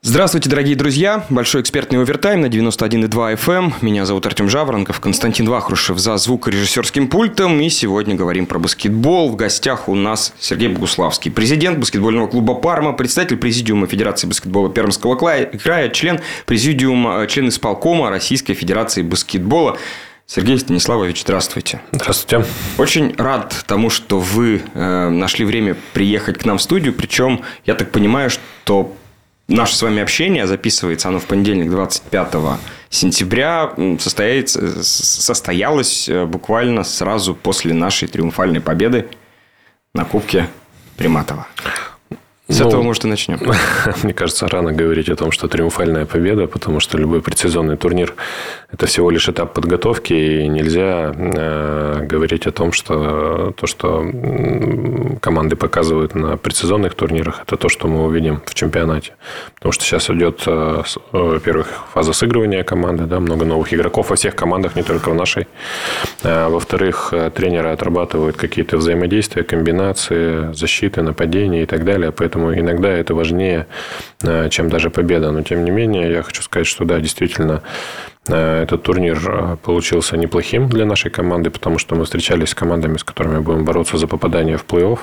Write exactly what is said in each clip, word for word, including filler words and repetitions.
Здравствуйте, дорогие друзья. Большой экспертный овертайм на девяносто один и два эф эм. Меня зовут Артем Жаворонков, Константин Вахрушев за звукорежиссерским пультом. И сегодня говорим про баскетбол. В гостях у нас Сергей Богуславский, президент баскетбольного клуба «Парма», председатель президиума Федерации баскетбола Пермского края, член президиума, член исполкома Российской Федерации баскетбола. Сергей Станиславович, здравствуйте. Здравствуйте. Очень рад тому, что вы э, нашли время приехать к нам в студию. Причем, я так понимаю, что наше с вами общение, записывается оно в понедельник, двадцать пятого сентября, состоится, состоялось буквально сразу после нашей триумфальной победы на Кубке Приматова. С ну, этого, может, и начнем. Мне кажется, рано говорить о том, что триумфальная победа, потому что любой предсезонный турнир – это всего лишь этап подготовки, и нельзя э, говорить о том, что то, что команды показывают на предсезонных турнирах, это то, что мы увидим в чемпионате. Потому что сейчас идет, э, во-первых, фаза сыгрывания команды, да, много новых игроков во всех командах, не только в нашей. А, во-вторых, тренеры отрабатывают какие-то взаимодействия, комбинации, защиты, нападения и так далее. Поэтому Поэтому иногда это важнее, чем даже победа. Но, тем не менее, я хочу сказать, что да, действительно, этот турнир получился неплохим для нашей команды, потому что мы встречались с командами, с которыми будем бороться за попадание в плей-офф.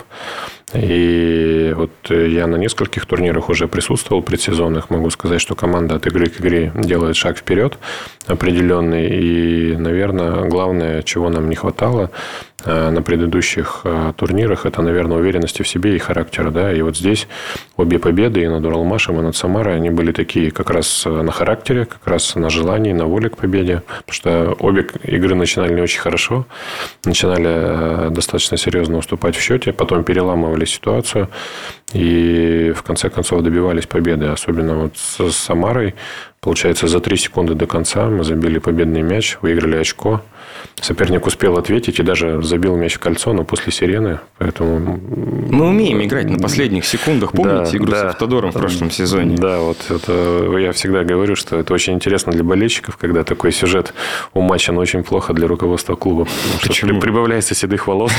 И вот я на нескольких турнирах уже присутствовал предсезонных. Могу сказать, что команда от игры к игре делает шаг вперед определенный. И, наверное, главное, чего нам не хватало на предыдущих турнирах, это, наверное, уверенности в себе и характера. Да? И вот здесь обе победы и над Уралмашем, и над Самарой, они были такие как раз на характере, как раз на желании, на воле к победе. Потому что обе игры начинали не очень хорошо. Начинали достаточно серьезно уступать в счете, потом переламывали ситуацию и в конце концов добивались победы. Особенно вот с Самарой. Получается, за три секунды до конца мы забили победный мяч, выиграли очко. Соперник успел ответить и даже забил мяч в кольцо, но после сирены. Поэтому... Мы умеем играть на последних секундах. Помните да, игру да, с Автодором в прошлом сезоне? Да, вот это я всегда говорю, что это очень интересно для болельщиков, когда такой сюжет у матча, но очень плохо для руководства клуба. Почему? Прибавляется седых волос.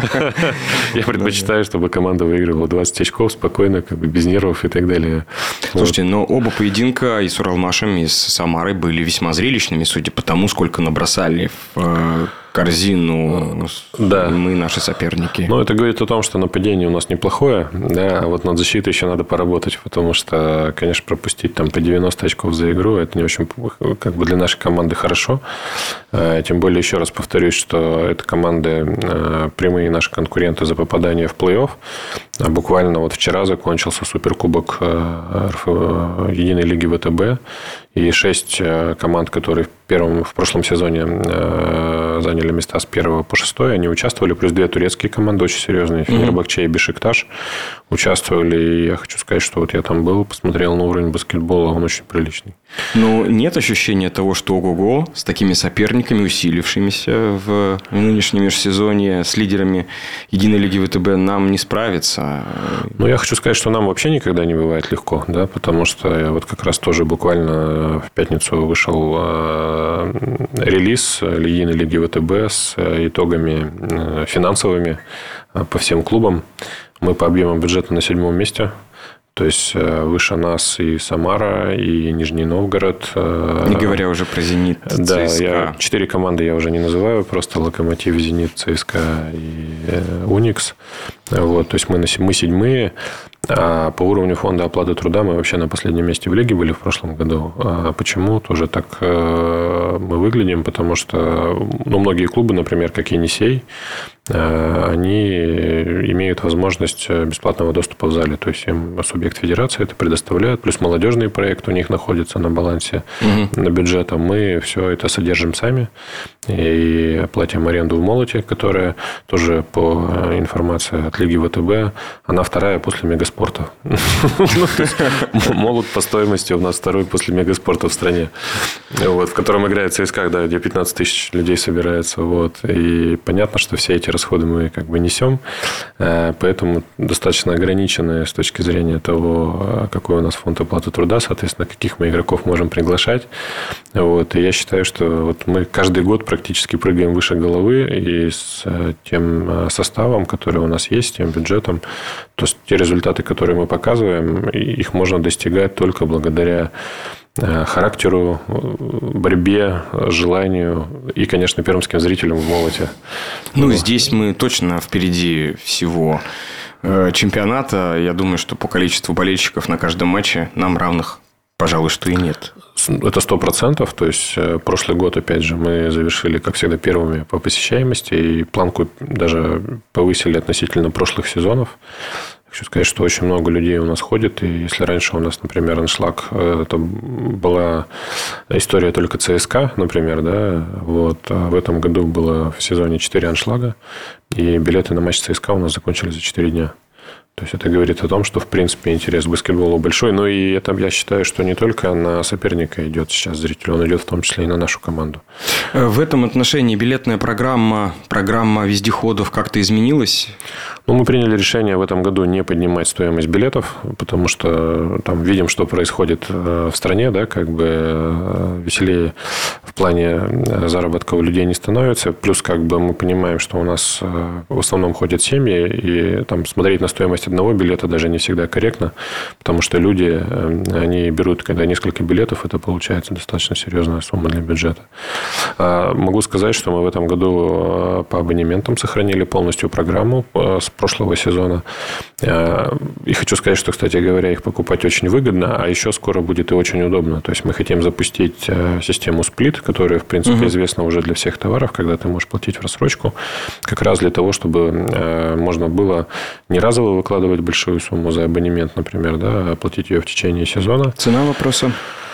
Я предпочитаю, чтобы команда выигрывала двадцать очков спокойно, без нервов и так далее. Слушайте, но оба поединка и с Уралмашем, и с Самарой были весьма зрелищными, судя по тому, сколько набросали в корзину да. мы, наши соперники. Ну, это говорит о том, что нападение у нас неплохое, да, а вот над защитой еще надо поработать, потому что, конечно, пропустить там по девяносто очков за игру, это не очень, как бы, для нашей команды хорошо. Тем более, еще раз повторюсь, что это команды прямые наши конкуренты за попадание в плей-офф. Буквально вот вчера закончился суперкубок Единой лиги вэ тэ бэ, и шесть команд, которые в, первом, в прошлом сезоне заняли места с первого по шестой, они участвовали, плюс две турецкие команды очень серьезные, Фенербахче и Бешикташ участвовали, и я хочу сказать, что вот я там был, посмотрел на уровень баскетбола, он очень приличный. Но нет ощущения того, что ого-го, с такими соперниками, усилившимися в нынешнем межсезонье, с лидерами Единой лиги вэ тэ бэ, нам не справиться? Ну, я хочу сказать, что нам вообще никогда не бывает легко, да, потому что я вот как раз тоже буквально в пятницу вышел релиз Единой лиги вэ тэ бэ с итогами финансовыми по всем клубам. Мы по объемам бюджета на седьмом месте. То есть, выше нас и Самара, и Нижний Новгород. Не говоря уже про «Зенит», да, ЦСКА. Я, четыре команды я уже не называю. Просто «Локомотив», «Зенит», ЦСКА и «Уникс». Вот, то есть, мы, мы седьмые. А по уровню фонда оплаты труда мы вообще на последнем месте в лиге были в прошлом году. А почему тоже так мы выглядим? Потому что ну, многие клубы, например, как «Енисей», они имеют возможность бесплатного доступа в зале. То есть, им субъект федерации это предоставляет. Плюс молодежный проект у них находится на балансе угу. на бюджета. Мы все это содержим сами. И платим аренду в Молоте, которая тоже по информации от лиги вэ тэ бэ, она вторая после Мегаспорта. Молот по стоимости у нас второй после Мегаспорта в стране. В котором играет ЦСКА, где пятнадцать тысяч людей собирается. И понятно, что все эти расходы мы как бы несем. Поэтому достаточно ограничены с точки зрения того, какой у нас фонд оплаты труда, соответственно, каких мы игроков можем приглашать. Вот. И я считаю, что вот мы каждый год практически прыгаем выше головы, и с тем составом, который у нас есть, есть, тем бюджетом. То есть, те результаты, которые мы показываем, их можно достигать только благодаря характеру, борьбе, желанию и, конечно, пермским зрителям в Молоте. Ну, вот. Здесь мы точно впереди всего чемпионата. Я думаю, что по количеству болельщиков на каждом матче нам равных, пожалуй, что и нет. Это сто процентов. То есть, прошлый год, опять же, мы завершили, как всегда, первыми по посещаемости. И планку даже повысили относительно прошлых сезонов. Хочу сказать, что очень много людей у нас ходит. И если раньше у нас, например, аншлаг, это была история только ЦСКА, например, да, вот, а в этом году было в сезоне четыре аншлага. И билеты на матч ЦСКА у нас закончились за четыре дня. То есть, это говорит о том, что, в принципе, интерес к баскетболу большой. Но и это, я считаю, что не только на соперника идет сейчас зритель, он идет в том числе и на нашу команду. В этом отношении билетная программа, программа вездеходов как-то изменилась? Ну, мы приняли решение в этом году не поднимать стоимость билетов, потому что там видим, что происходит в стране, да, как бы веселее в плане заработка у людей не становится. Плюс, как бы мы понимаем, что у нас в основном ходят семьи, и там смотреть на стоимость одного билета даже не всегда корректно, потому что люди, они берут, когда несколько билетов, это получается достаточно серьезная сумма для бюджета. Могу сказать, что мы в этом году по абонементам сохранили полностью программу с прошлого сезона. И хочу сказать, что, кстати говоря, их покупать очень выгодно, а еще скоро будет и очень удобно. То есть, мы хотим запустить систему сплит, которая, в принципе, угу. известна уже для всех товаров, когда ты можешь платить в рассрочку, как раз для того, чтобы можно было не разово выкладывать большую сумму за абонемент, например, да, а платить ее в течение сезона. Цена вопроса?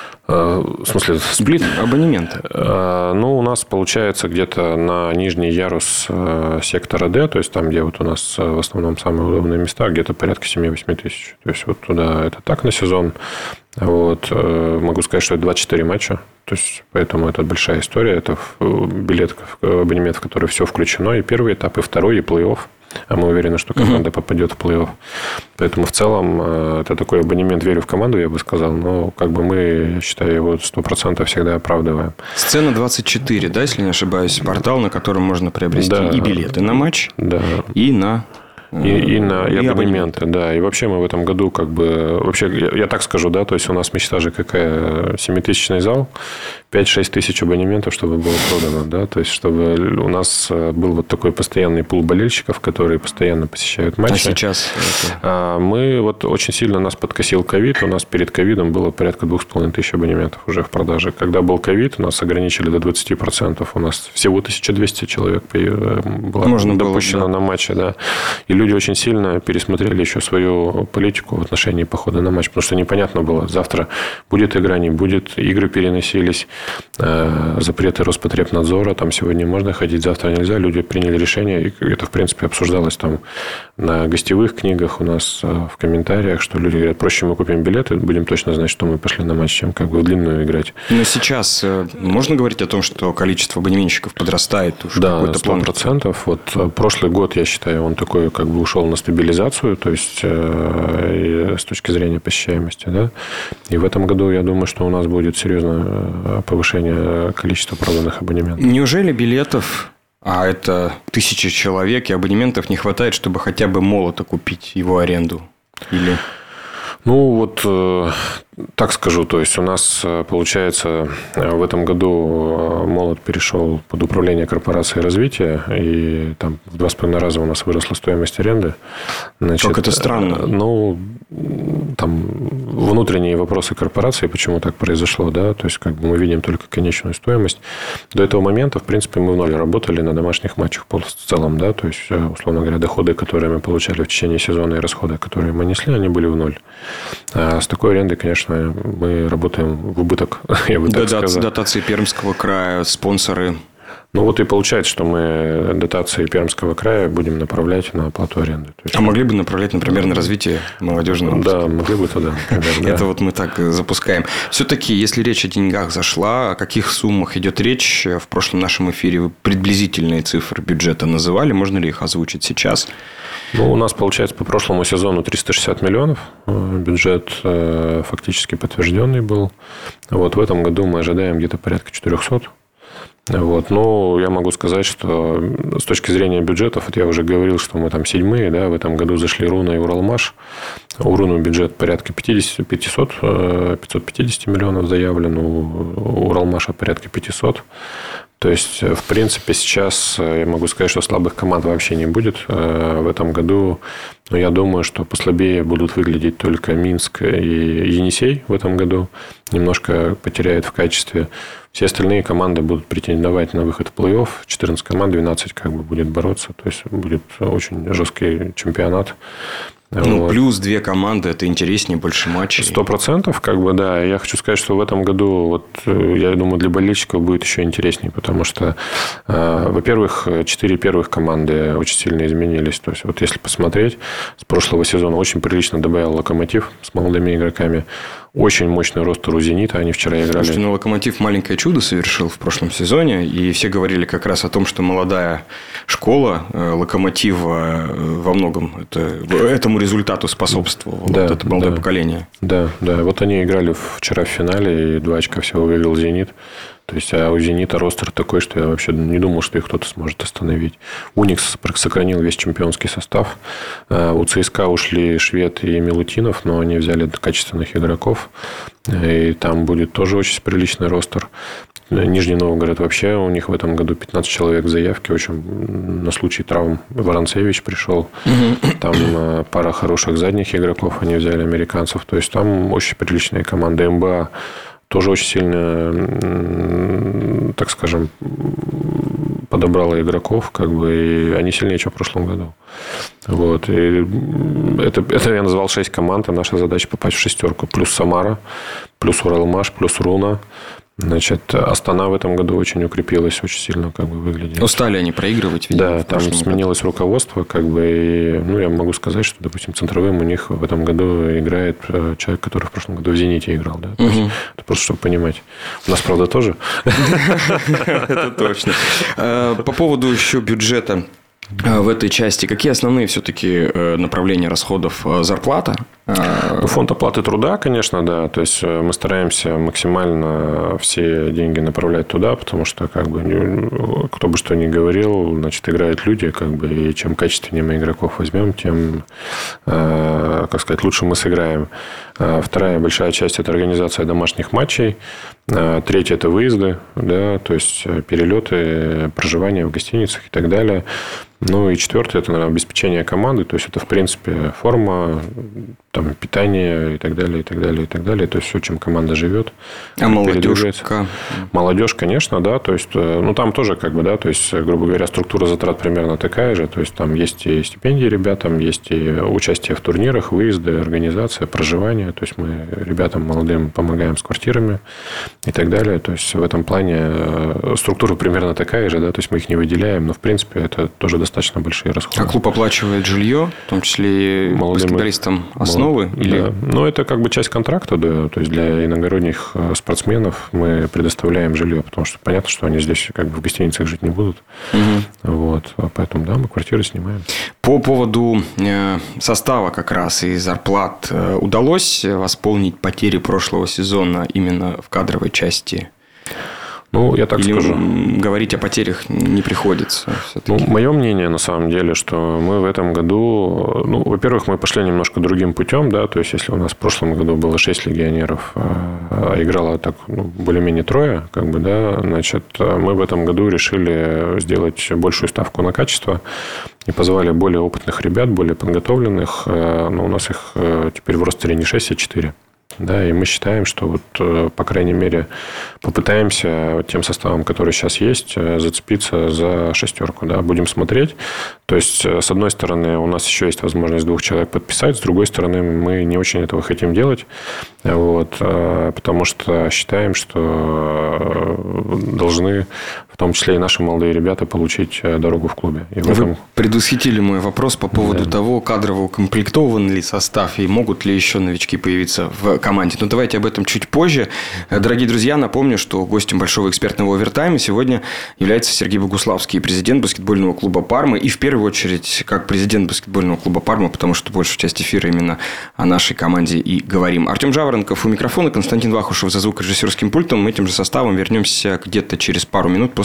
В смысле, сплит? Абонемент. Ну, у нас получается где-то на нижний ярус сектора D, то есть, там, где вот у нас в основном самые удобные места, где-то порядка семь-восемь тысяч. То есть, вот туда это так на сезон. Вот. Могу сказать, что это двадцать четыре матча. То есть, поэтому это большая история. Это билет, абонемент, в который все включено. И первый этап, и второй, и плей-офф. А мы уверены, что команда uh-huh. попадет в плей-офф. Поэтому, в целом, это такой абонемент, верю в команду, я бы сказал. Но, как бы, мы, я считаю, его сто процентов всегда оправдываем. Сцена двадцать четыре, да, если не ошибаюсь, портал, на котором можно приобрести да. и билеты на матч, да. и на... И, и на и, и абонементы, да. И вообще мы в этом году, как бы, вообще, я, я так скажу, да, то есть, у нас мечта же какая, семитысячный зал, пять-шесть тысяч абонементов, чтобы было продано, да, то есть, чтобы у нас был вот такой постоянный пул болельщиков, которые постоянно посещают матчи. А сейчас? А мы вот очень сильно нас подкосил ковид, у нас перед ковидом было порядка двух с половиной тысяч абонементов уже в продаже. Когда был ковид, нас ограничили до двадцати процентов, у нас всего тысяча двести человек было Можно допущено было, да. на матче, да. И люди очень сильно пересмотрели еще свою политику в отношении похода на матч, потому что непонятно было, завтра будет игра, не будет, игры переносились, запреты Роспотребнадзора, там сегодня можно ходить, завтра нельзя, люди приняли решение, и это, в принципе, обсуждалось там на гостевых книгах у нас в комментариях, что люди говорят, проще мы купим билеты, будем точно знать, что мы пошли на матч, чем как бы в длинную играть. Но сейчас можно говорить о том, что количество абонементщиков подрастает? Уж да, сто процентов. Вот прошлый год, я считаю, он такой, как бы ушел на стабилизацию, то есть э, с точки зрения посещаемости, да. И в этом году, я думаю, что у нас будет серьезное повышение количества проданных абонементов. Неужели билетов, а это тысячи человек, и абонементов не хватает, чтобы хотя бы молото купить его аренду? Или... Ну, вот э, так скажу. То есть, у нас, получается, в этом году Молот перешел под управление корпорации развития. И там в два с половиной раза у нас выросла стоимость аренды. Значит, как это странно. Ну, там внутренние вопросы корпорации, почему так произошло. Да? То есть, как бы мы видим только конечную стоимость. До этого момента, в принципе, мы в ноль работали на домашних матчах в целом. Да? То есть, условно говоря, доходы, которые мы получали в течение сезона, и расходы, которые мы несли, они были в ноль. А с такой арендой, конечно, мы работаем в убыток, я бы так Дотации, сказал. Дотации Пермского края, спонсоры. Ну, вот и получается, что мы дотации Пермского края будем направлять на оплату аренды. То есть, а могли бы направлять, например, на развитие молодежного? Да, могли бы туда. Это вот мы так запускаем. Все-таки, если речь о деньгах зашла, о каких суммах идет речь? В прошлом нашем эфире вы приблизительные цифры бюджета называли. Можно ли их озвучить сейчас? Ну, у нас, получается, по прошлому сезону триста шестьдесят миллионов. Бюджет фактически подтвержденный был. Вот в этом году мы ожидаем где-то порядка четырехсот. Вот. Ну, я могу сказать, что с точки зрения бюджетов, вот я уже говорил, что мы там седьмые, да, в этом году зашли Руна и Уралмаш. У Руны бюджет порядка пятьдесят, пятьсот, пятьсот пятьдесят миллионов заявлен, у Уралмаша порядка пятьсот. То есть, в принципе, сейчас я могу сказать, что слабых команд вообще не будет. В этом году, ну, я думаю, что послабее будут выглядеть только Минск и Енисей в этом году. Немножко потеряют в качестве. Все остальные команды будут претендовать на выход в плей-офф. четырнадцать команд, двенадцать как бы будет бороться. То есть, будет очень жесткий чемпионат. Ну, вот. Плюс две команды, это интереснее, больше матчей. Сто процентов, как бы, да. Я хочу сказать, что в этом году, вот, я думаю, для болельщиков будет еще интереснее, потому что, э, во-первых, четыре первых команды очень сильно изменились. То есть, вот если посмотреть, с прошлого сезона очень прилично добавил Локомотив с молодыми игроками. Очень мощный рост у «Зенита». Они вчера играли. Слушайте, ну, «Локомотив» маленькое чудо совершил в прошлом сезоне. И все говорили как раз о том, что молодая школа «Локомотива» во многом это, этому результату способствовало. Да, вот это молодое да, поколение. Да, да. Вот они играли вчера в финале, и два очка всего выиграл «Зенит». То есть, а у «Зенита» ростер такой, что я вообще не думал, что их кто-то сможет остановить. «Уникс» сохранил весь чемпионский состав. У «ЦСКА» ушли Швед и Милутинов, но они взяли качественных игроков. И там будет тоже очень приличный ростер. Нижний Новгород вообще, у них в этом году пятнадцать человек заявки. Очень на случай травм Воронцевич пришел. Там пара хороших задних игроков они взяли, американцев. То есть, там очень приличная команда. эм бэ а тоже очень сильно, так скажем, подобрала игроков, как бы, и они сильнее, чем в прошлом году. Вот. И это, это я назвал шесть команд, а наша задача попасть в шестерку. Плюс Самара, плюс Уралмаш, плюс Руна. Значит, Астана в этом году очень укрепилась, очень сильно как бы выглядит. Устали они проигрывать, видимо. Да, там сменилось году. руководство, как бы, и, ну, я могу сказать, что, допустим, центровым у них в этом году играет человек, который в прошлом году в «Зените» играл, да. То есть, это просто чтобы понимать. У нас, правда, тоже. Это точно. По поводу еще бюджета в этой части, какие основные все-таки направления расходов? Зарплата? Фонд оплаты труда, конечно, да. То есть, мы стараемся максимально все деньги направлять туда, потому что, как бы, кто бы что ни говорил, значит, играют люди, как бы, и чем качественнее мы игроков возьмем, тем, как сказать, лучше мы сыграем. Вторая большая часть – это организация домашних матчей. Третья – это выезды, да, то есть, перелеты, проживание в гостиницах и так далее. Ну, и четвертое – это, наверное, обеспечение команды. То есть, это, в принципе, форма, там, питание и так далее, и так далее, и так далее. То есть, все, чем команда живет. А молодежка? Молодежь, конечно, да. То есть, ну, там тоже, как бы, да, то есть, грубо говоря, структура затрат примерно такая же. То есть, там есть и стипендии ребятам, есть и участие в турнирах, выезды, организация, проживание. То есть, мы ребятам молодым помогаем с квартирами и так далее. То есть, в этом плане структура примерно такая же, да. То есть, мы их не выделяем, но, в принципе, это тоже достаточно большие расходы. А клуб оплачивает жилье, в том числе и баскетболистам основы? Молод... Или... Да. Ну, это как бы часть контракта, да. То есть, для иногородних спортсменов мы предоставляем жилье, потому что понятно, что они здесь как бы в гостиницах жить не будут. Угу. Вот. Поэтому, да, мы квартиры снимаем. По поводу состава как раз и зарплат удалось восполнить потери прошлого сезона именно в кадровой части? Ну, я так Или скажу. Говорить о потерях не приходится? Ну, мое мнение, на самом деле, что мы в этом году... Ну, во-первых, мы пошли немножко другим путем, да, то есть, если у нас в прошлом году было шесть легионеров, а играло так, ну, более-менее трое, как бы, да, значит, мы в этом году решили сделать большую ставку на качество и позвали более опытных ребят, более подготовленных, но у нас их теперь в ростере не шесть, а четыре. Да, и мы считаем, что вот, по крайней мере, попытаемся тем составом, который сейчас есть, зацепиться за шестерку. Да, будем смотреть. То есть, с одной стороны, у нас еще есть возможность двух человек подписать, с другой стороны, мы не очень этого хотим делать, вот, потому что считаем, что должны, в том числе и наши молодые ребята, получить дорогу в клубе. И в Вы этом... предвосхитили мой вопрос по поводу да. того, кадрово укомплектован ли состав и могут ли еще новички появиться в команде. Но давайте об этом чуть позже. Дорогие друзья, напомню, что гостем большого экспертного овертайма сегодня является Сергей Богуславский, президент баскетбольного клуба «Парма». И в первую очередь, как президент баскетбольного клуба «Парма», потому что большую часть эфира именно о нашей команде и говорим. Артем Жаворонков у микрофона, Константин Вахушев за звукорежиссерским пультом. Мы этим же составом вернемся где-то через пару минут после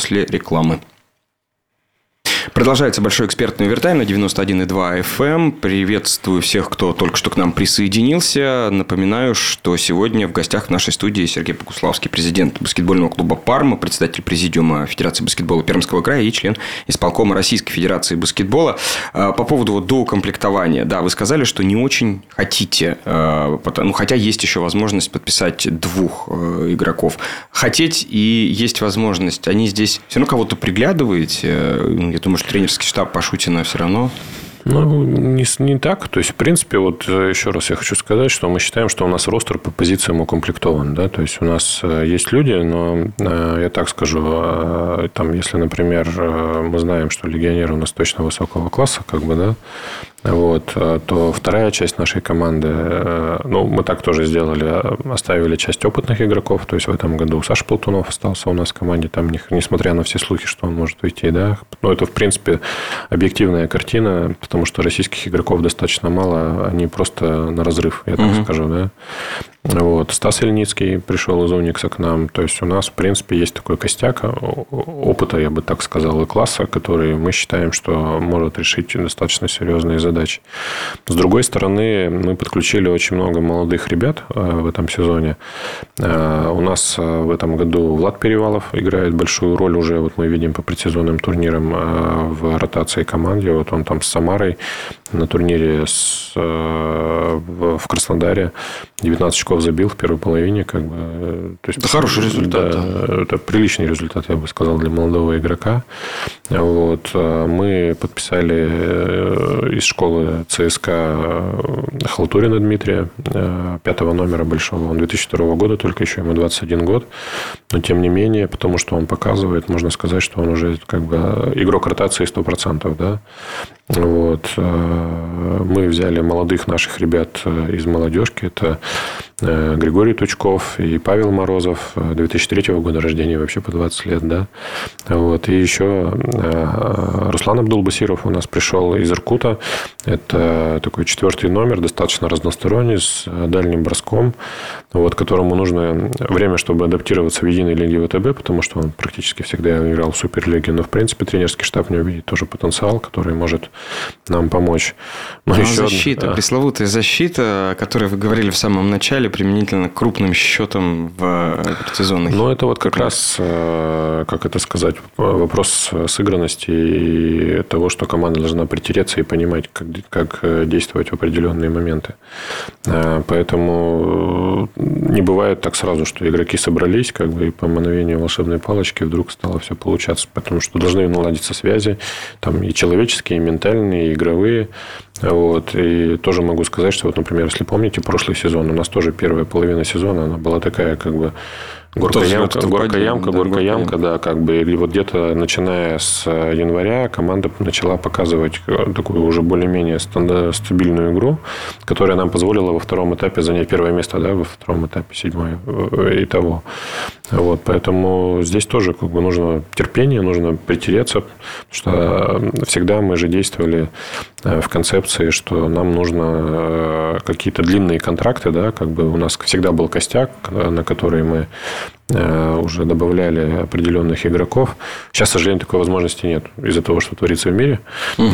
после рекламы. Продолжается большой экспертный овертайм на девяносто один и два эф эм. Приветствую всех, кто только что к нам присоединился. Напоминаю, что сегодня в гостях в нашей студии Сергей Богуславский, президент баскетбольного клуба «Парма», председатель президиума Федерации баскетбола Пермского края и член исполкома Российской Федерации баскетбола. По поводу вот доукомплектования. Да, вы сказали, что не очень хотите, ну, хотя есть еще возможность подписать двух игроков. Хотеть и есть возможность. Они здесь все равно кого-то приглядываете? Я думаю, может, тренерский штаб Пашутина все равно? Ну, не, не так. То есть, в принципе, вот еще раз я хочу сказать, что мы считаем, что у нас ростер по позициям укомплектован. Да? То есть, у нас есть люди, но я так скажу, там, если, например, мы знаем, что легионеры у нас точно высокого класса, как бы, да, вот, то вторая часть нашей команды, ну, мы так тоже сделали, оставили часть опытных игроков. То есть, в этом году Саша Платунов остался у нас в команде, там, несмотря на все слухи, что он может уйти, да. Но это, в принципе, объективная картина, потому что российских игроков достаточно мало, они просто на разрыв, я так угу. скажу, да. Вот. Стас Ильницкий пришел из Уникса к нам. То есть, у нас, в принципе, есть такой костяк опыта, я бы так сказал, и класса, который мы считаем, что может решить достаточно серьезные задачи. С другой стороны, мы подключили очень много молодых ребят в этом сезоне. У нас в этом году Влад Перевалов играет большую роль уже. Вот мы видим по предсезонным турнирам в ротации команде. Вот он там с Самарой на турнире с, в Краснодаре девятнадцать очков забил в первой половине. Как бы, то есть, это хороший результат. Да, это приличный результат, я бы сказал, для молодого игрока. Вот. Мы подписали из школы ЦСКА Халтурина Дмитрия, пятого номера большого. Он две тысячи второго года, только еще ему двадцать один год. Но, тем не менее, потому что он показывает, можно сказать, что он уже как бы игрок ротации сто процентов. Да? Вот. Мы взяли молодых наших ребят из молодежки. Это Григорий Тучков и Павел Морозов, две тысячи третьего года рождения, вообще по двадцать лет. Да? Вот. И еще Руслан Абдулбасиров у нас пришел из Иркута. Это такой четвертый номер, достаточно разносторонний, с дальним броском, вот, которому нужно время, чтобы адаптироваться в единой лиге ВТБ, потому что он практически всегда играл в Суперлиге. Но, в принципе, тренерский штаб не увидит тоже потенциал, который может нам помочь. Но Но еще защита, одна... пресловутая защита, о которой вы говорили в самом начале, применительно к крупным счетам в предсезонных. Ну, это вот как раз, как это сказать, вопрос сыгранности и того, что команда должна притереться и понимать, как, как действовать в определенные моменты. Поэтому не бывает так сразу, что игроки собрались, как бы, и по мановению волшебной палочки вдруг стало все получаться. Потому что должны наладиться связи, там и человеческие, и ментальные, и игровые. Вот. И тоже могу сказать, что, вот, например, если помните, прошлый сезон, у нас тоже первая половина сезона, она была такая, как бы, горка-ямка, горка-ямка, да, горка-ямка, да, как бы. И вот где-то начиная с января команда начала показывать такую уже более-менее стабильную игру, которая нам позволила во втором этапе занять первое место, да, во втором этапе седьмое и того. Вот, поэтому здесь тоже как бы нужно терпение, нужно притереться, потому что всегда мы же действовали в концепции, что нам нужно какие-то длинные контракты, да, как бы у нас всегда был костяк, на который мы уже добавляли определенных игроков. Сейчас, к сожалению, такой возможности нет из-за того, что творится в мире.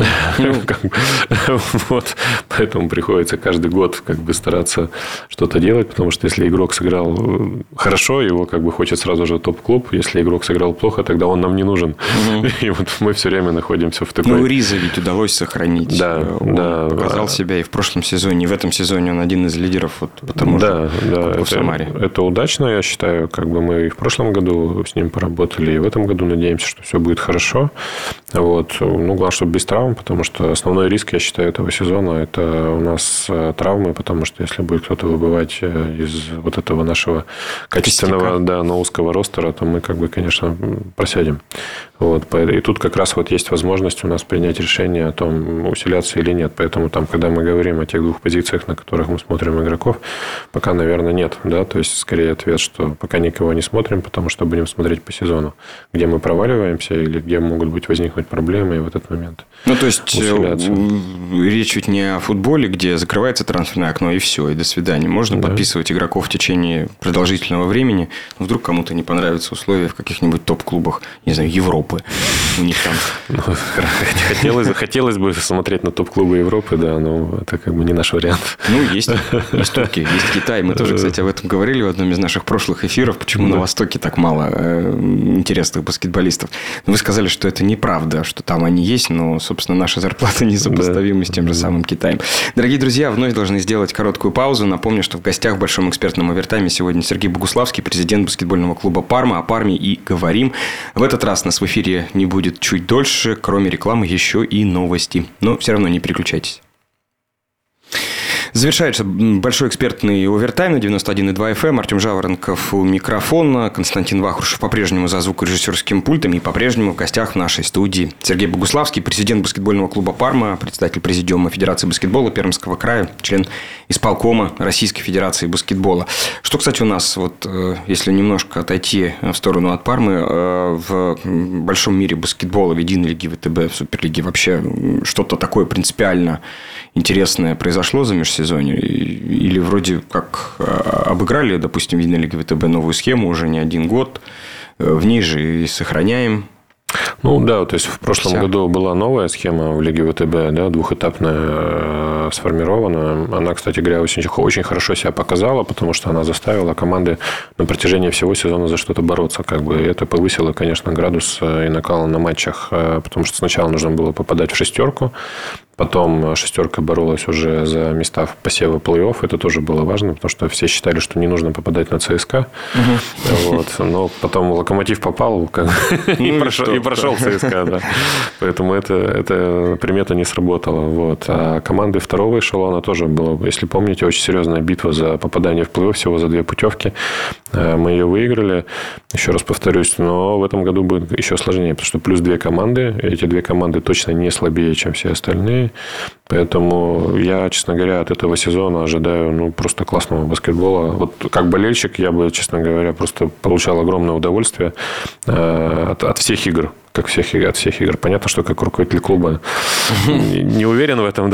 Вот. Поэтому приходится каждый год как бы стараться что-то делать, потому что если игрок сыграл хорошо, его как бы хочет сразу же топ-клуб. Если игрок сыграл плохо, тогда он нам не нужен. И вот мы все время находимся в такой... Ну, Риза ведь удалось сохранить. Да, он да. показал себя и в прошлом сезоне, и в этом сезоне он один из лидеров вот, потому да, что да, это, в Самаре. Это удачно, я считаю, как бы мы и в прошлом году с ним поработали, и в этом году надеемся, что все будет хорошо. Вот. Ну, главное, чтобы без травм, потому что основной риск, я считаю, этого сезона – это у нас травмы, потому что если будет кто-то выбывать из вот этого нашего качественного, да, но узкого ростера, то мы, как бы, конечно, просядем. Вот. И тут как раз вот есть возможность у нас принять решение о том, усиляться или нет. Поэтому там, когда мы говорим о тех двух позициях, на которых мы смотрим игроков, пока, наверное, нет. Да? То есть, скорее ответ, что пока никого не смотрим, потому что будем смотреть по сезону, где мы проваливаемся или где могут быть возникнуть возникнуть проблемы и в этот момент Ну, то есть, усиляться. Речь ведь не о футболе, где закрывается трансферное окно, и все, и до свидания. Можно да. подписывать игроков в течение продолжительного времени. Но вдруг кому-то не понравятся условия в каких-нибудь топ-клубах, не знаю, Европы. У них там... Ну, хотелось, хотелось бы смотреть на топ-клубы Европы, да, но это как бы не наш вариант. Ну, есть. Есть Турки, есть Китай. Мы тоже, кстати, об этом говорили в одном из наших прошлых эфиров. Почему да. на Востоке так мало э, интересных баскетболистов. Но вы сказали, что это неправда, что там они есть, но, собственно, наша зарплата несопоставима да. с тем же самым Китаем. Дорогие друзья, вновь должны сделать короткую паузу. Напомню, что в гостях в большом экспертном овертайме сегодня Сергей Богуславский, президент баскетбольного клуба «Парма». О «Парме» и говорим. В этот раз нас в эфире не будет чуть дольше. Кроме рекламы, еще и новости. Но все равно не переключайтесь. Завершается большой экспертный овертайм на девяносто один и два эф эм. Артем Жаворонков у микрофона. Константин Вахрушев по-прежнему за звукорежиссерским пультом. И по-прежнему в гостях в нашей студии Сергей Богуславский, президент баскетбольного клуба «Парма», председатель президиума Федерации баскетбола Пермского края, член исполкома Российской Федерации баскетбола. Что, кстати, у нас, вот, если немножко отойти в сторону от «Пармы», в большом мире баскетбола, в единой лиге ВТБ, в Суперлиге вообще что-то такое принципиально интересное произошло за межсезонье? Или вроде как обыграли, допустим, в единой лиге ВТБ новую схему уже не один год, в ней же и сохраняем? Ну, да, то есть, в прошлом Вся. году была новая схема в Лиге ВТБ, да, двухэтапная, сформирована. Она, кстати говоря, очень, очень хорошо себя показала, потому что она заставила команды на протяжении всего сезона за что-то бороться. Как бы. И это повысило, конечно, градус и накал на матчах, потому что сначала нужно было попадать в шестерку, потом шестерка боролась уже за места в посевы плей-офф. Это тоже было важно, потому что все считали, что не нужно попадать на ЦСКА. Угу. Вот. Но потом Локомотив попал как... ну, и, прошел, и прошел ЦСКА. Да. Поэтому это, эта примета не сработала. Вот. А команды второго эшелона тоже было, если помните, очень серьезная битва за попадание в плей-офф, всего за две путевки. Мы ее выиграли. Еще раз повторюсь, но в этом году будет еще сложнее, потому что плюс две команды. Эти две команды точно не слабее, чем все остальные. Поэтому я, честно говоря, от этого сезона ожидаю ну, просто классного баскетбола. Вот как болельщик я бы, честно говоря, просто получал огромное удовольствие от, от всех игр. Как всех, от всех игр. Понятно, что как руководитель клуба не уверен в этом, да.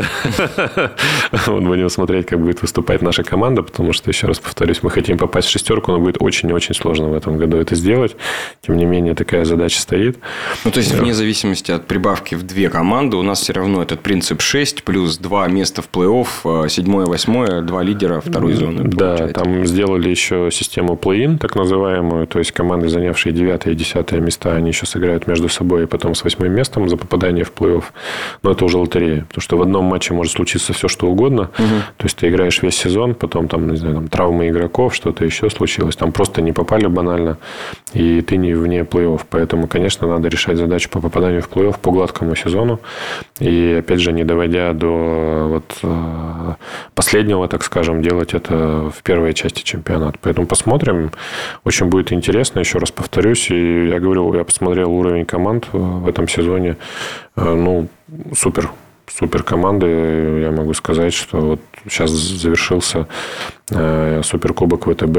Вот будем смотреть, как будет выступать наша команда, потому что, еще раз повторюсь, мы хотим попасть в шестерку, но будет очень и очень сложно в этом году это сделать. Тем не менее, такая задача стоит. Ну, то есть, вне зависимости от прибавки в две команды, у нас все равно этот принцип шесть плюс два места в плей-офф, седьмое, восьмое, два лидера второй зоны. Да, получается. Там сделали еще систему плей-ин, так называемую, то есть, команды, занявшие девятое и десятое места, они еще сыграют между собой и потом с восьмым местом за попадание в плей-офф. Но это уже лотерея. Потому что в одном матче может случиться все, что угодно. Угу. То есть, ты играешь весь сезон, потом там, не знаю, там, травмы игроков, что-то еще случилось. Там просто не попали банально, и ты не вне плей-офф. Поэтому, конечно, надо решать задачу по попаданию в плей-офф по гладкому сезону. И, опять же, не доводя до вот, последнего, так скажем, делать это в первой части чемпионата. Поэтому посмотрим. Очень будет интересно. Еще раз повторюсь. И я говорю, я посмотрел уровень команд в этом сезоне. Ну, супер. Супер команды. Я могу сказать, что вот сейчас завершился суперкубок ВТБ.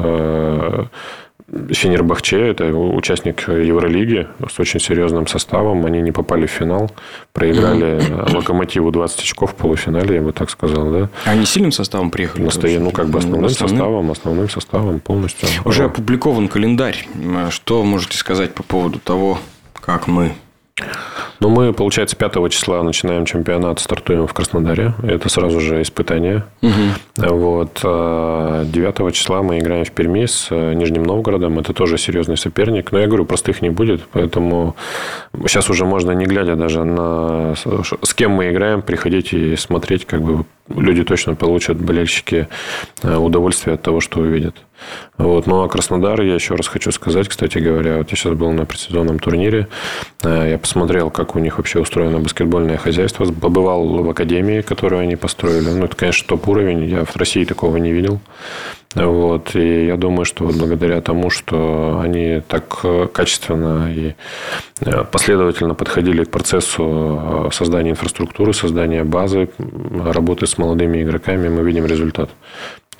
Фенербахче, это участник Евролиги с очень серьезным составом. Они не попали в финал. Проиграли Локомотиву двадцать очков в полуфинале, я бы так сказал. Да? Они сильным составом приехали? Настоя... Ну, как бы основным, основным составом. Основным составом полностью. Уже опубликован календарь. Что можете сказать по поводу того, как мы... Ну, мы, получается, пятого числа начинаем чемпионат, стартуем в Краснодаре. Это сразу же испытание. Угу. Вот. девятого числа мы играем в Перми с Нижним Новгородом. Это тоже серьезный соперник. Но я говорю, простых не будет. Поэтому сейчас уже можно, не глядя даже на с кем мы играем, приходить и смотреть, как бы люди точно получат, болельщики, удовольствие от того, что увидят. Вот. Ну, а Краснодар, я еще раз хочу сказать, кстати говоря, вот я сейчас был на предсезонном турнире, я посмотрел, как у них вообще устроено баскетбольное хозяйство, побывал в академии, которую они построили. Ну, это, конечно, топ-уровень, я в России такого не видел. Вот. И я думаю, что вот благодаря тому, что они так качественно и последовательно подходили к процессу создания инфраструктуры, создания базы, работы с молодыми игроками, мы видим результат.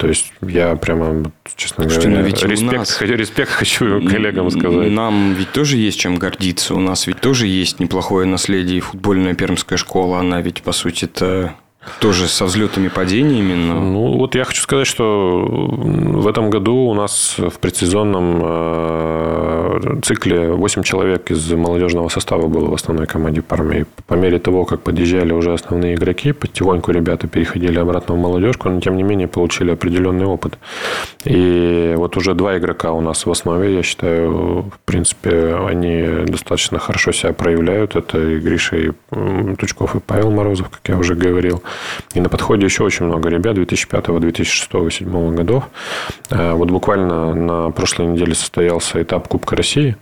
То есть, я прямо, честно Слушайте, говоря, но ведь респект, нас... респект хочу коллегам сказать. Нам ведь тоже есть чем гордиться. У нас ведь тоже есть неплохое наследие. И футбольная пермская школа, она ведь, по сути-то, тоже со взлетами и падениями. Но... Ну, вот я хочу сказать, что в этом году у нас в предсезонном цикле восемь человек из молодежного состава было в основной команде Пармы. И по мере того, как подъезжали уже основные игроки, потихоньку ребята переходили обратно в молодежку, но тем не менее получили определенный опыт. И вот уже два игрока у нас в основе, я считаю, в принципе, они достаточно хорошо себя проявляют. Это и Гриша и Тучков, и Павел Морозов, как я уже говорил. И на подходе еще очень много ребят две тысячи пятого, две тысячи шестого, две тысячи седьмого годов. Вот буквально на прошлой неделе состоялся этап Кубка России.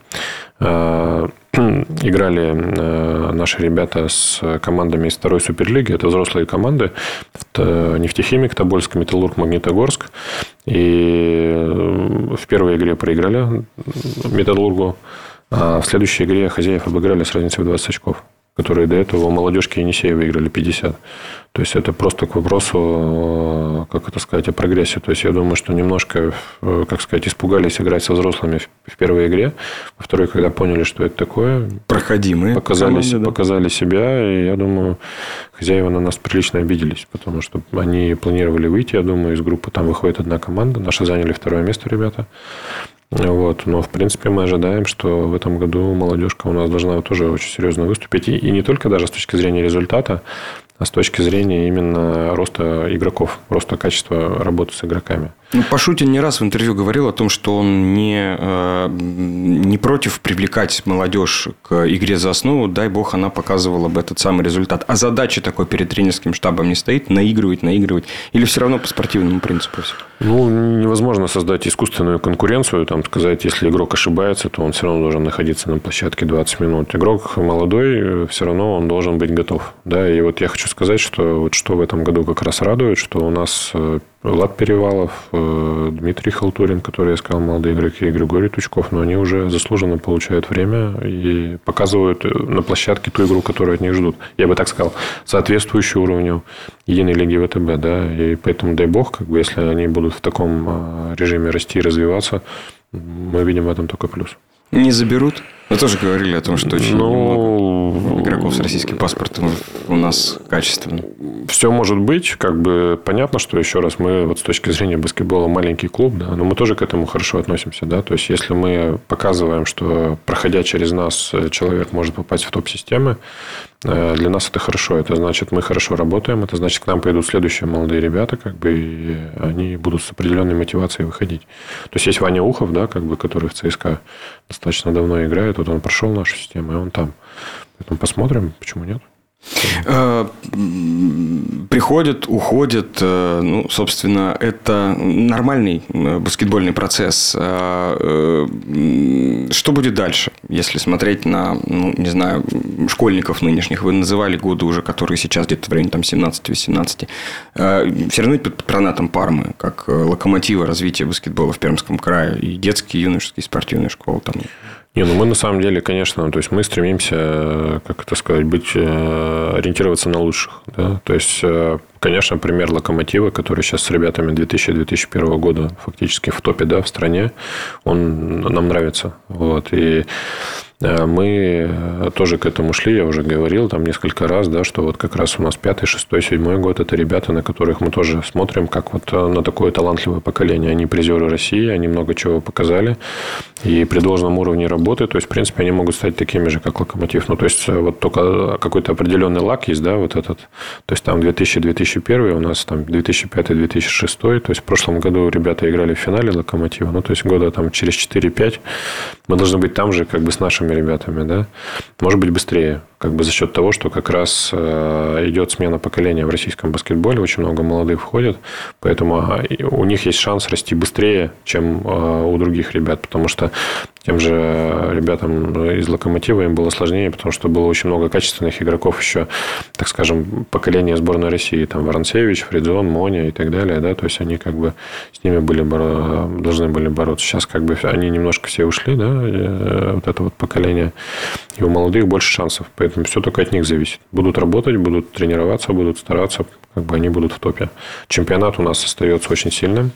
Играли наши ребята с командами из второй суперлиги. Это взрослые команды. Нефтехимик, Тобольск, Металлург, Магнитогорск. И в первой игре проиграли Металлургу. А в следующей игре хозяев обыграли с разницей в двадцать очков, которые до этого молодежки Енисея выиграли пятьдесят. То есть, это просто к вопросу, как это сказать, о прогрессе. То есть, я думаю, что немножко, как сказать, испугались играть со взрослыми в первой игре. Во второй, когда поняли, что это такое, проходимые показали, команды, да. показали себя. И я думаю, хозяева на нас прилично обиделись. Потому что они планировали выйти, я думаю, из группы. Там выходит одна команда. Наши заняли второе место, ребята. Вот. Но, в принципе, мы ожидаем, что в этом году молодежка у нас должна тоже очень серьезно выступить. И, и не только даже с точки зрения результата, а с точки зрения именно роста игроков, роста качества работы с игроками. Ну, Пашутин не раз в интервью говорил о том, что он не, не против привлекать молодежь к игре за основу. Дай бог, она показывала бы этот самый результат. А задача такой перед тренерским штабом не стоит? Наигрывать, наигрывать? Или все равно по спортивному принципу все? Ну, невозможно создать искусственную конкуренцию. Там сказать, если игрок ошибается, то он все равно должен находиться на площадке двадцать минут. Игрок молодой, все равно он должен быть готов. Да? И вот я хочу сказать, что вот что в этом году как раз радует, что у нас Влад Перевалов, Дмитрий Халтурин, который я сказал, молодые игроки, и Григорий Тучков, но они уже заслуженно получают время и показывают на площадке ту игру, которую от них ждут. Я бы так сказал, соответствующую уровню единой лиги ВТБ, да, и поэтому дай бог, как бы, если они будут в таком режиме расти и развиваться, мы видим в этом только плюс. Не заберут? Вы тоже говорили о том, что очень ну, много игроков с российским паспортом у нас качественно. Все может быть. Как бы понятно, что, еще раз, мы вот с точки зрения баскетбола маленький клуб, да, но мы тоже к этому хорошо относимся. Да? То есть, если мы показываем, что, проходя через нас, человек может попасть в топ-системы, для нас это хорошо. Это значит, мы хорошо работаем. Это значит, к нам пойдут следующие молодые ребята, как бы, и они будут с определенной мотивацией выходить. То есть, есть Ваня Ухов, да, как бы, который в ЦСКА достаточно давно играет. Вот он прошел нашу систему, и он там. Поэтому посмотрим, почему нет. Приходят, уходят. Ну, собственно, это нормальный баскетбольный процесс. Что будет дальше, если смотреть на, ну, не знаю, школьников нынешних? Вы называли годы уже, которые сейчас где-то в районе там, семнадцать-восемнадцать. Все равно под патронатом Пармы, как локомотива развития баскетбола в Пермском крае. И детские, и юношеские, и спортивные школы там. Не, ну мы на самом деле, конечно, то есть мы стремимся, как это сказать, быть, ориентироваться на лучших. Да? То есть, конечно, пример Локомотива, который сейчас с ребятами две тысячи - две тысячи первого года фактически в топе, да, в стране, он нам нравится. Вот. И мы тоже к этому шли, я уже говорил там несколько раз, да, что вот как раз у нас пятый, шестой, седьмой год – это ребята, на которых мы тоже смотрим, как вот на такое талантливое поколение. Они призеры России, они много чего показали, и при должном уровне работы, то есть, в принципе, они могут стать такими же, как Локомотив. Ну, то есть, вот только какой-то определенный лак есть, да, вот этот. То есть, там две тысячи - две тысячи первый, у нас там две тысячи пятый - две тысячи шестой. То есть, в прошлом году ребята играли в финале Локомотива. Ну, то есть, года там через четыре-пять мы должны быть там же, как бы, с нашими ребятами, да, может быть, быстрее, как бы за счет того, что как раз идет смена поколения в российском баскетболе, очень много молодых входят, поэтому у них есть шанс расти быстрее, чем у других ребят, потому что тем же ребятам из «Локомотива» им было сложнее, потому что было очень много качественных игроков еще, так скажем, поколения сборной России. Там Воронцевич, Фридзон, Моня и так далее. Да? То есть, они как бы с ними были, должны были бороться. Сейчас как бы они немножко все ушли, да, вот это вот поколение. И у молодых больше шансов. Поэтому все только от них зависит. Будут работать, будут тренироваться, будут стараться, как бы они будут в топе. Чемпионат у нас остается очень сильным.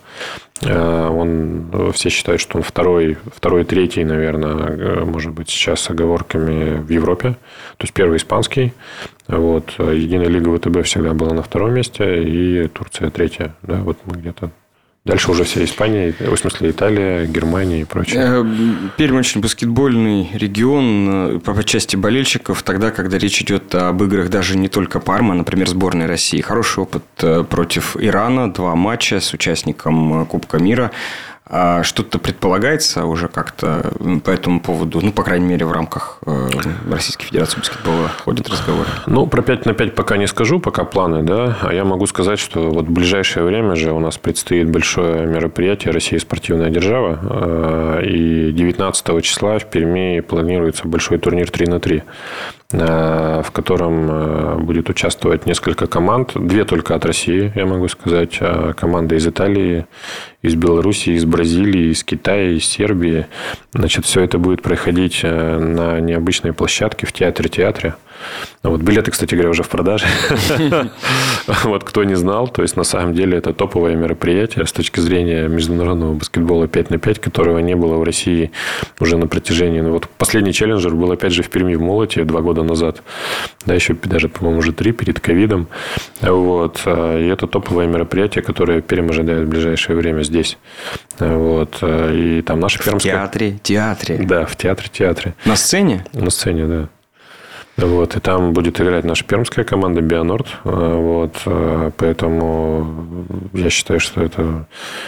Он, все считают, что он второй, второй, третий, наверное, может быть, сейчас с оговорками в Европе. То есть, первый испанский. Вот. Единая лига ВТБ всегда была на втором месте. И Турция третья. Да, вот мы где-то... Дальше уже вся Испания, в смысле Италия, Германия и прочее. Пермь очень баскетбольный регион по части болельщиков, тогда, когда речь идет об играх даже не только Пармы, а, например, сборной России. Хороший опыт против Ирана, два матча с участником Кубка мира. А что-то предполагается уже как-то по этому поводу? Ну, по крайней мере, в рамках Российской Федерации баскетбола ходят разговоры. Ну, про пять на пять пока не скажу, пока планы, да. А я могу сказать, что вот в ближайшее время же у нас предстоит большое мероприятие «Россия спортивная держава». И девятнадцатого числа в Перми планируется большой турнир три на три, в котором будет участвовать несколько команд. Две только от России, я могу сказать. Команда из Италии, из Беларуси, из Бразилии, из Китая, из Сербии. Значит, все это будет проходить на необычной площадке в театре-театре. Вот, билеты, кстати говоря, уже в продаже. Вот, кто не знал, то есть, на самом деле, это топовое мероприятие с точки зрения международного баскетбола пять на пять, которого не было в России уже на протяжении... Ну, вот, последний челленджер был, опять же, в Перми в Молоте два года назад. Да, еще даже, по-моему, уже три перед ковидом. Вот. И это топовое мероприятие, которое Пермь ожидает в ближайшее время здесь. Вот. И там наша пермская... В театре, театре. Да, в театре-театре. На сцене? На сцене, да. Вот, и там будет играть наша пермская команда «Бионорд». Вот, поэтому я считаю, что это...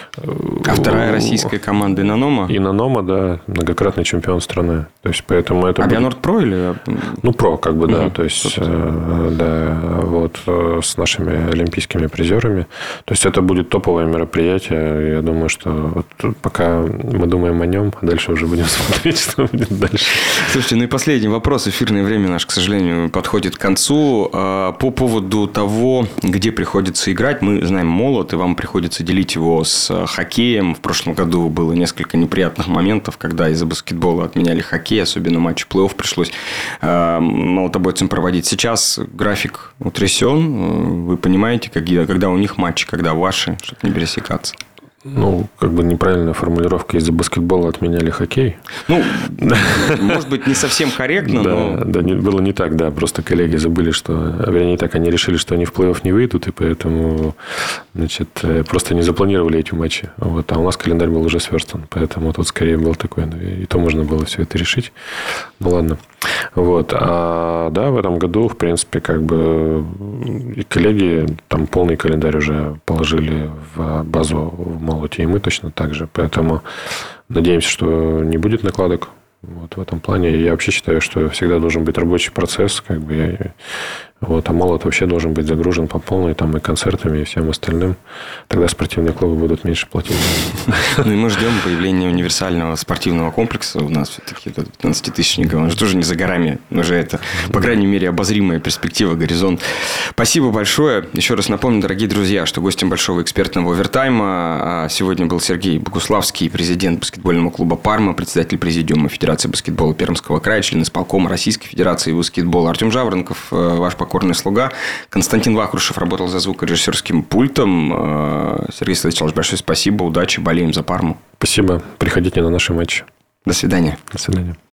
А вторая российская команда «Инонома»? «Инонома», да, многократный чемпион страны. То есть, поэтому это а будет... «Бионорд» про или... Ну, про, как бы, да. Угу. То есть, да, вот, с нашими олимпийскими призерами. То есть, это будет топовое мероприятие. Я думаю, что вот пока мы думаем о нем, а дальше уже будем смотреть, что будет дальше. Слушайте, ну и последний вопрос. Эфирное время наше, к сожалению, подходит к концу. По поводу того, где приходится играть, мы знаем «Молот», и вам приходится делить его с хоккеем. В прошлом году было несколько неприятных моментов, когда из-за баскетбола отменяли хоккей, особенно матч плей-офф пришлось молотобойцам проводить. Сейчас график утрясен. Вы понимаете, когда у них матчи, когда ваши, чтобы не пересекаться. Ну, как бы неправильная формулировка. Из-за баскетбола отменяли хоккей. Ну, может быть, не совсем корректно, но... Да, было не так, да. Просто коллеги забыли, что... Вернее, не так. Они решили, что они в плей-офф не выйдут, и поэтому, значит, просто не запланировали эти матчи. Вот. А у нас календарь был уже сверстан. Поэтому тут скорее был такой... И то можно было все это решить. Ну, ладно. Вот. А, да, в этом году, в принципе, как бы... И коллеги там полный календарь уже положили в базу в Молоте, и мы точно так же. Поэтому надеемся, что не будет накладок. Вот в этом плане. Я вообще считаю, что всегда должен быть рабочий процесс. Как бы я... Вот, а Молот вообще должен быть загружен по полной, там, и концертами, и всем остальным. Тогда спортивные клубы будут меньше платить. Ну, и мы ждем появления универсального спортивного комплекса. У нас все-таки пятнадцатитысячника. Он же тоже не за горами. Уже это, по крайней мере, обозримая перспектива, горизонт. Спасибо большое. Еще раз напомню, дорогие друзья, что гостем большого экспертного овертайма сегодня был Сергей Богуславский, президент баскетбольного клуба «Парма», председатель президиума Федерации баскетбола Пермского края, член исполкома Российской Федерации баскетбола. Артем Жаворонков, ваш покорный слуга. Константин Вахрушев работал за звукорежиссерским пультом. Сергей Владиславович, большое спасибо. Удачи. Болеем за Парму. Спасибо. Приходите на наши матчи. До свидания. До свидания.